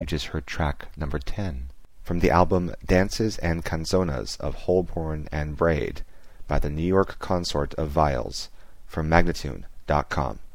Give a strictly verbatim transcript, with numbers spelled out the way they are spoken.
You just heard track number ten from the album Dances and Canzonas of Holborn and Braid by the New York Consort of Viols from Magnatune dot com.